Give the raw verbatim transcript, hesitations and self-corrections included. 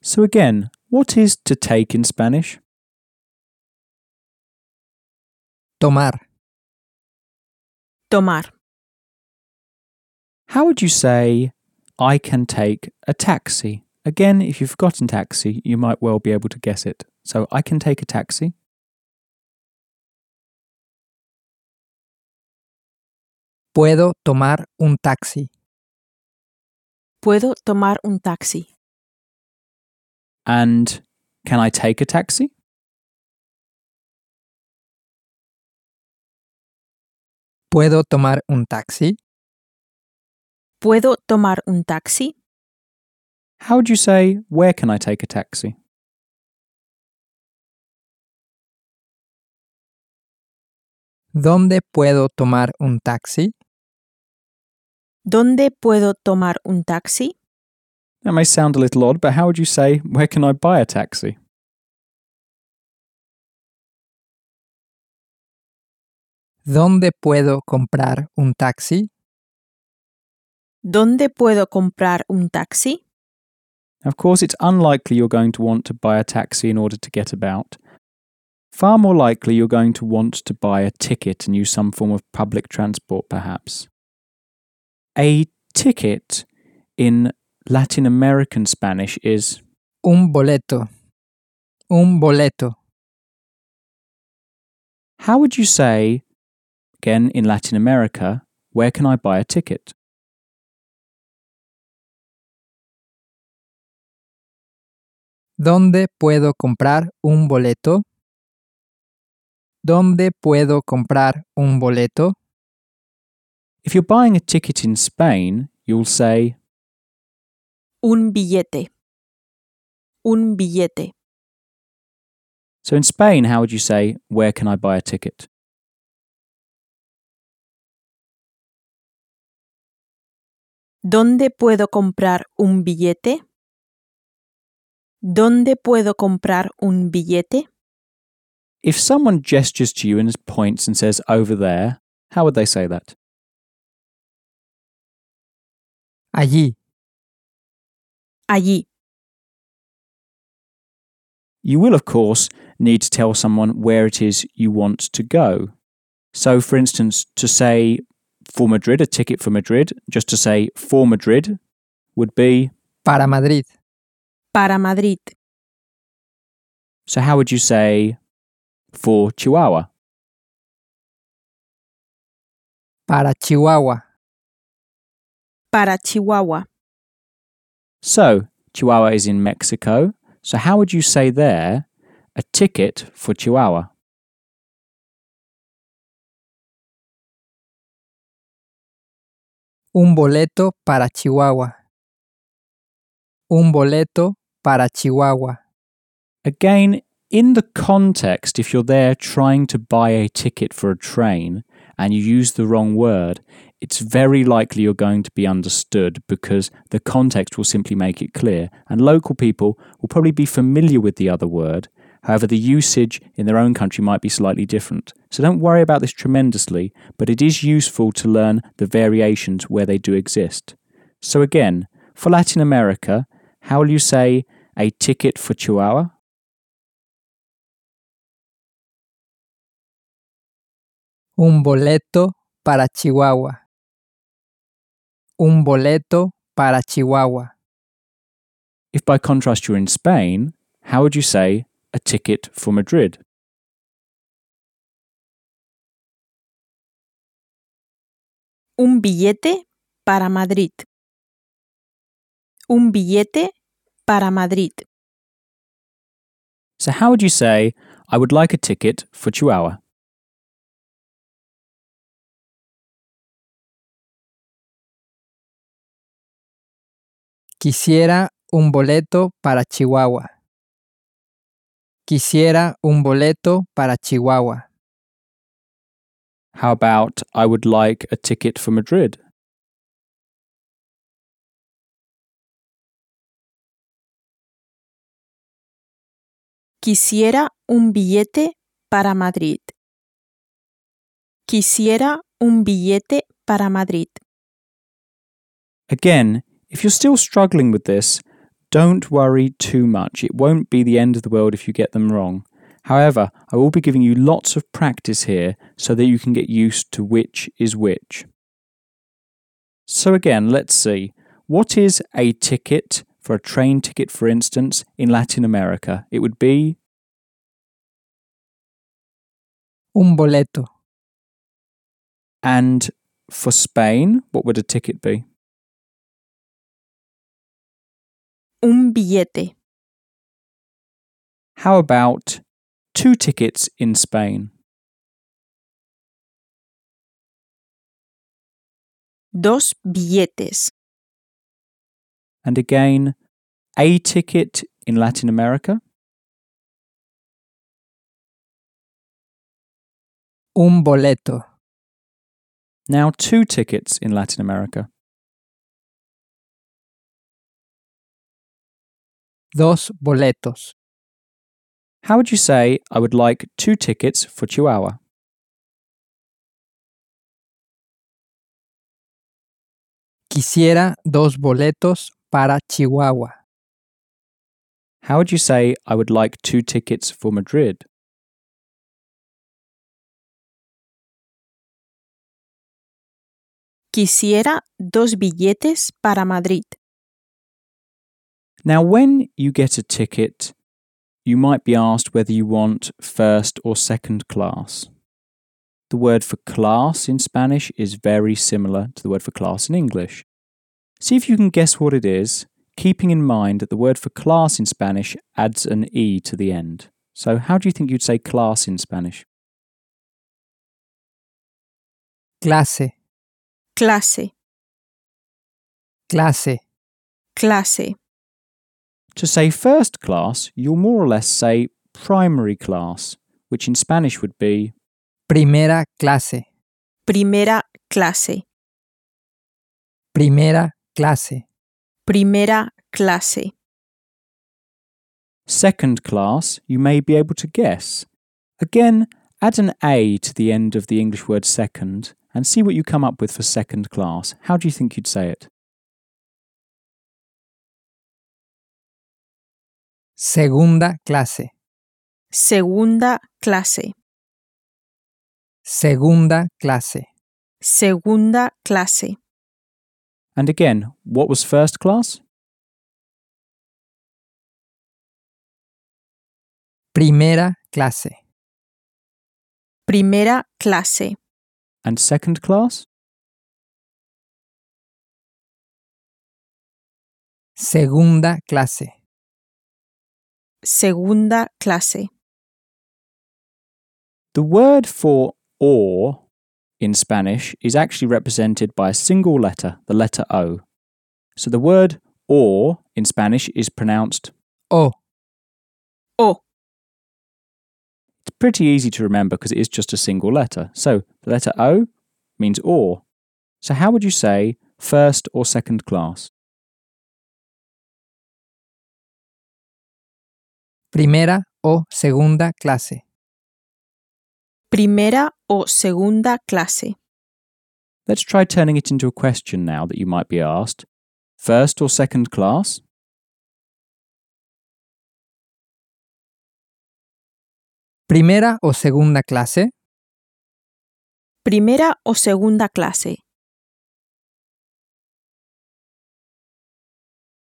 So again, what is to take in Spanish? Tomar. Tomar. How would you say, I can take a taxi? Again, if you've forgotten taxi, you might well be able to guess it. So, I can take a taxi. Puedo tomar un taxi. Puedo tomar un taxi. And can I take a taxi? ¿Puedo tomar un taxi? ¿Puedo tomar un taxi? How would you say, where can I take a taxi? ¿Dónde puedo tomar un taxi? ¿Dónde puedo tomar un taxi? That may sound a little odd, but how would you say, where can I buy a taxi? ¿Dónde puedo comprar un taxi? ¿Dónde puedo comprar un taxi? Of course, it's unlikely you're going to want to buy a taxi in order to get about. Far more likely you're going to want to buy a ticket and use some form of public transport, perhaps. A ticket in Latin American Spanish is Un boleto. Un boleto. How would you say, again in Latin America, where can I buy a ticket? ¿Dónde puedo comprar un boleto? ¿Dónde puedo comprar un boleto? If you're buying a ticket in Spain, you'll say Un billete. Un billete. So in Spain, how would you say, where can I buy a ticket? ¿Dónde puedo comprar un billete? ¿Dónde puedo comprar un billete? If someone gestures to you and points and says, over there, how would they say that? Allí. Allí. You will, of course, need to tell someone where it is you want to go. So, for instance, to say for Madrid, a ticket for Madrid, just to say for Madrid would be Para Madrid. Para Madrid. So how would you say for Chihuahua? Para Chihuahua. Para Chihuahua. So, Chihuahua is in Mexico. So how would you say there, a ticket for Chihuahua? Un boleto para Chihuahua. Un boleto para Chihuahua. Again, in the context, if you're there trying to buy a ticket for a train and you use the wrong word, it's very likely you're going to be understood because the context will simply make it clear. And local people will probably be familiar with the other word. However, the usage in their own country might be slightly different. So don't worry about this tremendously, but it is useful to learn the variations where they do exist. So again, for Latin America, how will you say a ticket for Chihuahua? Un boleto para Chihuahua. Un boleto para Chihuahua. If by contrast you're in Spain, how would you say a ticket for Madrid? Un billete para Madrid. Un billete para Madrid. So how would you say, I would like a ticket for Chihuahua? Quisiera un boleto para Chihuahua. Quisiera un boleto para Chihuahua. How about, I would like a ticket for Madrid? Quisiera un billete para Madrid. Quisiera un billete para Madrid. Again, if you're still struggling with this, don't worry too much. It won't be the end of the world if you get them wrong. However, I will be giving you lots of practice here so that you can get used to which is which. So again, let's see. What is a ticket for a train ticket, for instance, in Latin America? It would be Un boleto. And for Spain, what would a ticket be? Un billete. How about two tickets in Spain? Dos billetes. And again, a ticket in Latin America? Un boleto. Now two tickets in Latin America. Dos boletos. How would you say, I would like two tickets for Chihuahua? Quisiera dos boletos para Chihuahua. How would you say, I would like two tickets for Madrid? Quisiera dos billetes para Madrid. Now, when you get a ticket, you might be asked whether you want first or second class. The word for class in Spanish is very similar to the word for class in English. See if you can guess what it is, keeping in mind that the word for class in Spanish adds an E to the end. So how do you think you'd say class in Spanish? Clase. Clase. Clase. Clase. To say first class, you'll more or less say primary class, which in Spanish would be Primera clase. Primera clase. Primera clase. Primera clase. second class, you may be able to guess. Again, add an A to the end of the English word second and see what you come up with for second class. How do you think you'd say it? Segunda clase. Segunda clase. Segunda clase. Segunda clase. And again, what was first class? Primera clase. Primera clase. And second class? Segunda clase. Segunda clase. The word for or in Spanish is actually represented by a single letter, the letter O. So the word or in Spanish is pronounced O. O. It's pretty easy to remember because it is just a single letter. So the letter O means or. So how would you say first or second class? Primera o segunda clase. Primera o segunda clase. Let's try turning it into a question now that you might be asked. First or second class? Primera o segunda clase. Primera o segunda clase.